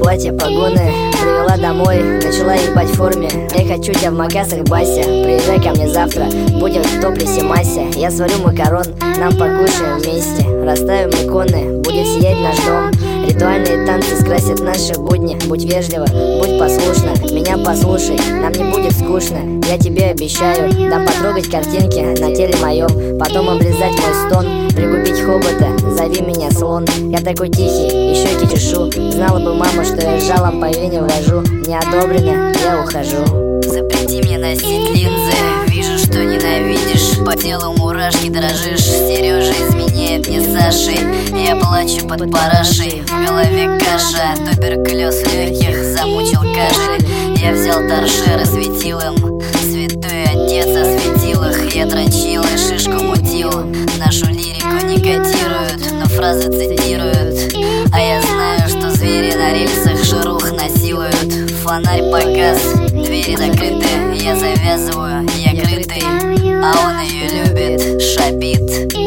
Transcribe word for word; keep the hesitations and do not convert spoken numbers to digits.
платье, погоны привела домой, начала ебать в форме. Я хочу тебя в макасах, Бася, приезжай ко мне завтра, будем в топлесе Мася. Я сварю макарон, нам покушаем вместе, расставим иконы, будет сиять наш дом. Ритуальные танцы скрасят наши будни. Будь вежлива, будь послушна, меня послушай, нам не будет скучно. Я тебе обещаю, дам потрогать картинки на теле моем, потом облизать мой стон, пригубить хобота, зови меня слон. Я такой тихий, и щеки чешу. Знала бы мама, что я жалом по вене ввожу. Не одобрено, я ухожу. Запрети мне носить линзы, вижу, что ненавидишь. По телу мурашки дрожишь, Сережа изменяет мне с Сашей. Я плачу под парашей, в голове каша, туберкулез в легких замучил кашель. Я взял торшер, осветил им, святой отец осветил их. Я дрочил и шишку мутил, нашу лирику не котируют, но фразы цитируют. А я знаю, что звери на рельсах шарух насилуют. Фонарь погас, двери закрыты, я завязываю, я крытый, а он ее любит, шапит.